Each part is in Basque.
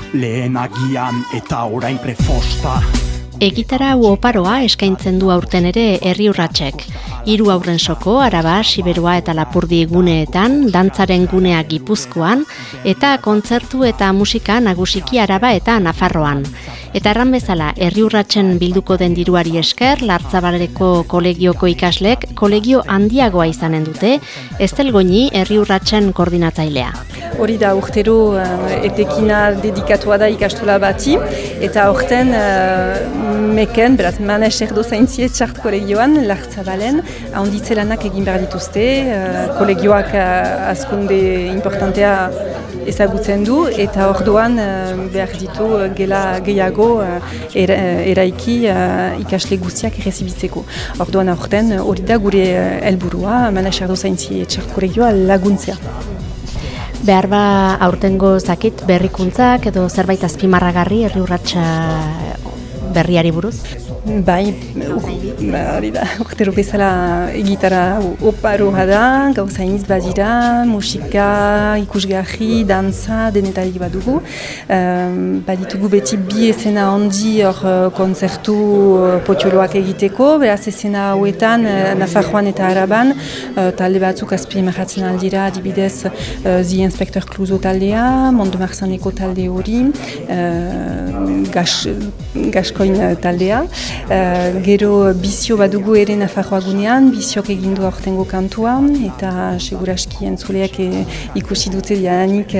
lehen agian eta orain prefosta. Egitarau oparoa eskaintzen du aurten ere Herri Urratsek. 3 haurren soko, Araba, Siberua eta Lapurdi guneetan, dantzaren gunea Gipuzkoan, eta kontzertu eta musika nagusiki Araba eta Nafarroan. Eta erran bezala, Herri Urratsen bilduko den diruari esker, Lartzabaleko kolegioko ikaslek kolegio handiagoa izanen dute, Estel Goñi Herri Urratsen koordinatzailea. Hori da urtero etekina dedikatua da ikastola bati, eta aurten meken, beraz, Maneser dozaintzie txart kolegioan, Lartzabalen, handitze lanak egin behar dituzte, kolegioak azkunde importantea ezagutzen du, eta orduan behar ditu gela gehiago eraiki ikasle guztiak errezibitzeko. Orduan aurten hori da gure helburua, Maneser dozaintzie txart kolegioa laguntzea. Behar ba aurtengo zakit berrikuntzak edo zerbait azpimarragarri Herri Urratsa berriari buruz? Bai, hori da, urtero bezala egitara oparoa da, gauza iniz badira, musika, ikusgarri, dantza, denetarik badugu. Baditugu beti bi esena handi hor kontzertu potxoloak egiteko, beraz esena hauetan, Nafarroan eta Araban, talde batzuk azpimarratzen aldira, adibidez The Inspector Clouseau taldea, Mont-de-Marsaneko talde hori, Gaskoin taldea. Gero bizio badugu ere Nafarroa gunean, biziok egindu aurtengo kantua, eta seguraski entzuleak ikusi dute dianik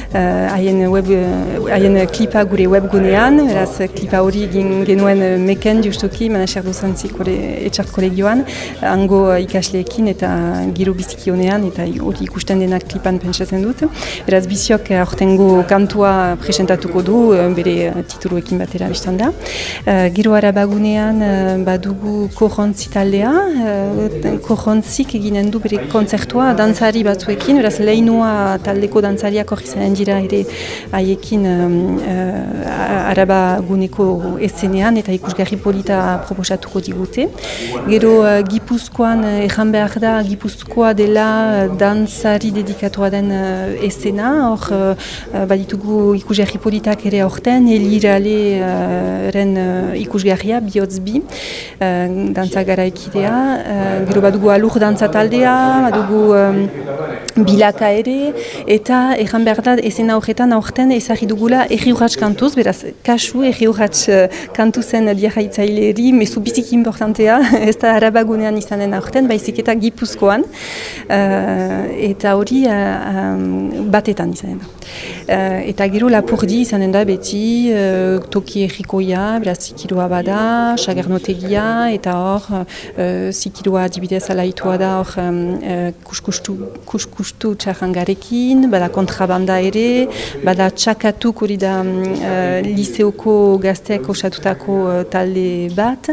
haien klipa gure webgunean, beraz klipa hori egin genuen meken justuki, Maneser dozantzik etxart kolegioan, hango ikasleekin eta gero biziki honean, eta hori ikusten denak klipan pentsatzen dut. Beraz biziok aurtengo kantua presentatuko du, bere tituluekin batera biztan da. Gero Araba gunean badugu Korrontzi taldea, Korrontzik eginen du bere kontzertua dantzari batzuekin, beraz lehinoa taldeko dantzariak hori zaren dira ere haiekin Araba guneko eszenean eta ikusgarri polita proposatuko digute. Gero Gipuzkoan erran behar da Gipuzkoa dela dantzari dedikatua den eszena, hor baditugu ikusgarri politak ere horten, Elirale-ren ikusgarria, Biotzbi, dantza garaikidea, gero badugu alur dantza taldea, badugu bilaka ere, eta erran behar da esena horretan aurten ezagri dugula Herri Urrats kantuz, beraz, kasu Herri Urrats kantuzen diarraitzaileri, mezu biziki importantea, ez da Araba gunean izanen aurten, baizik eta Gipuzkoan, eta hori batetan izanen da. Eta gero Lapurdi izanen da beti toki errikoia, beraz, zikiroa bada, sagarnotegia, eta hor zikiroa adibidez alaitua da hor kuskustu txarrangarekin, bada kontrabanda ere, bada txakatuk hori da liseoko gazteak osatutako talde bat,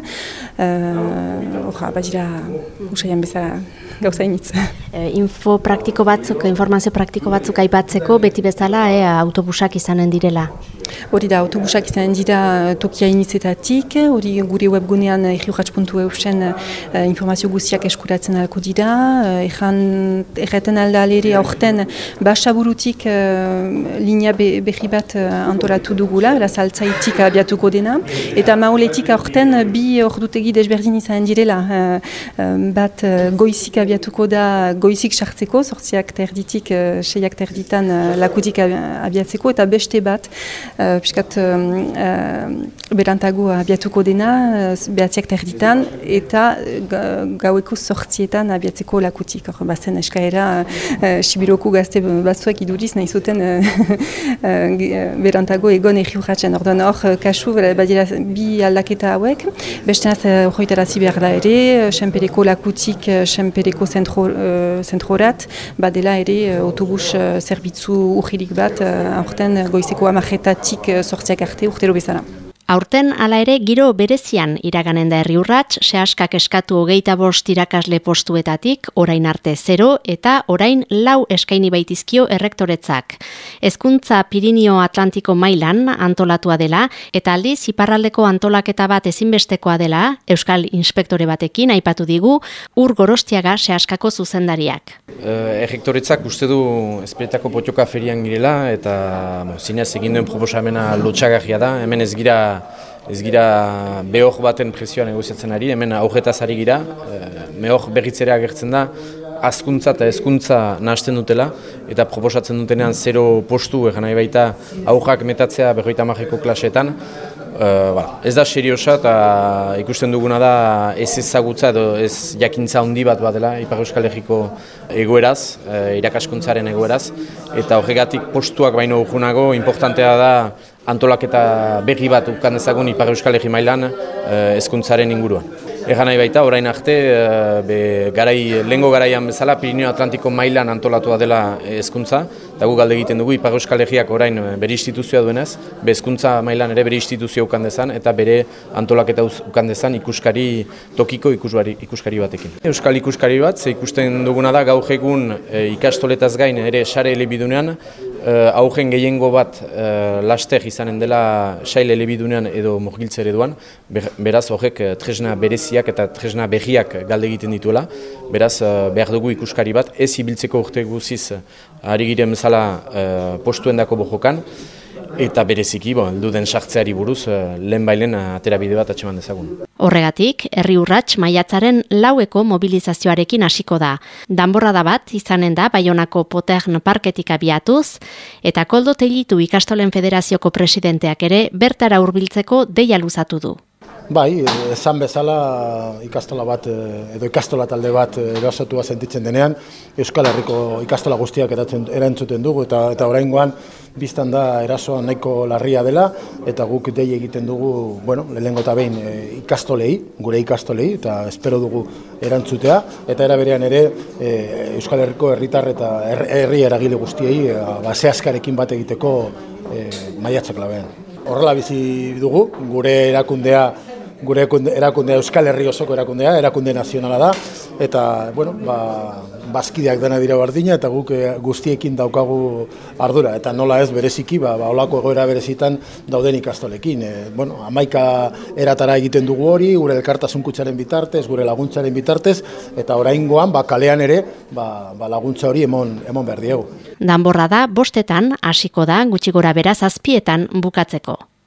badira usaian bezala gauza initz. Informazio praktiko batzuk aipatzeko, beti bezala autobusak izanen direla. Hori da, autobusak izanen dira tokia initzetatik, hori gure webgunean herriurrats.eusen informazio guztiak eskuratzen alko dira, erraten aldalere aurten Basaburutik linea berri bat antolatu dugula, beraz altzaitik abiatuko dena, eta Maoletik aurten bi ordutegi desberdin izanen direla, bat goizik abiatuko da goizik sartzeko, 8:30, 6:30 lakutik abiatzeko, eta beste bat piskat berantago abiatuko dena, 9:30 eta gaueko 8:00 abiatzeko lakutik. Bazen eskaera Sibiroko gazte batzuek iduriz nahi zuten berantago egon Herri Urratsen. Orduan hor kasu badira bi aldaketa hauek, bestenaz horretarazi behar da ere, Senpereko lakutik Senpereko zentrorat, badela ere autobus zerbitzu urririk bat, aurten goizeko 10:00 8:00 arte urtero bezala. Aurten hala ere giro berezian iraganen da Herriurrats, sehaskak eskatu 25 irakasle postuetatik, orain arte 0 eta orain 4 eskaini baitizkio errektoretzak. Hezkuntza Pirinio Atlantiko mailan antolatua dela eta aldiz iparraldeko antolaketa bat ezinbestekoa dela, Euskal Inspektore batekin aipatu digu Ur Gorostiaga sehaskako zuzendariak. Errektoretzak uste du Ezpeletako Potioka ferian girela eta zinez egin duen proposamena lotxagarria da. Hemen ez gira behor baten presioa negoziatzen ari, hemen aurretaz ari gira, mehor berritzera agertzen da, hazkuntza eta hezkuntza nahasten dutela eta proposatzen dutenean 0 postu egan nahi baita aurrak metatzea 50 klaseetan. Ez da seriosa eta ikusten duguna da ez ezagutza edo ez jakintza handi bat dela Ipar Euskal Herriko egoeraz, irakaskuntzaren egoeraz, eta horregatik postuak baino urgunago importantea da antolaketa berri bat ukan dezagun Ipar Euskal Herri mailan hezkuntzaren inguruan. Egan nahi baita, orain arte, lehengo garaian bezala, Pirinio Atlantiko mailan antolatua dela hezkuntza, eta gu galde egiten dugu Ipar Euskal Herriak orain bere instituzioa duenez, hezkuntza mailan ere bere instituzioa ukan dezan, eta bere antolaketa ukan dezan tokiko ikuskari batekin. Euskal ikuskari bat, ze ikusten duguna da gaur egun ikastoletaz gain ere sare elebidunean, augen gehiengo bat laster izanen dela sail elebidunean edo murgiltze ereduan, beraz horrek tresna bereziak eta tresna berriak galde egiten dituela, beraz behar dugu ikuskari bat, ez ibiltzeko urte guziz ari giren bezala postuendako bojokan, eta bereziki, heldu den sartzeari buruz, lehenbailen aterabide bat atxeman dezagun. Horregatik, Herriurrats maiatzaren 4eko mobilizazioarekin hasiko da. Danborrada bat izanen da Baionako Potern parketik abiatuz, eta Koldo Tellitu Ikastolen Federazioko presidenteak ere bertara hurbiltzeko deia luzatu du. Bai, esan bezala ikastola bat edo ikastola talde bat erasotua sentitzen denean, Euskal Herriko ikastola guztiak erantzuten dugu eta oraingoan biztan da erasoa nahiko larria dela eta guk dei egiten dugu, lehenengo eta behin gure ikastolei eta espero dugu erantzutea eta era berean ere Euskal Herriko herritar eta herri eragile guztiei sehaskarekin bat egiteko maiatzak labean. Horrela bizi dugu, gure erakundea Euskal Herri osoko erakundea, erakunde nazionala da, eta, bazkideak dena dira bardina, eta guk guztiekin daukagu ardura, eta nola ez bereziki, olako egoera berezitan dauden ikastolekin. 11 eratara egiten dugu hori, gure elkartasun kutxaren bitartez, gure laguntzaren bitartez, eta oraingoan, kalean ere, laguntza hori emon behar diegu. Danborrada 5etan hasiko da, gutxi gora bera 7etan bukatzeko.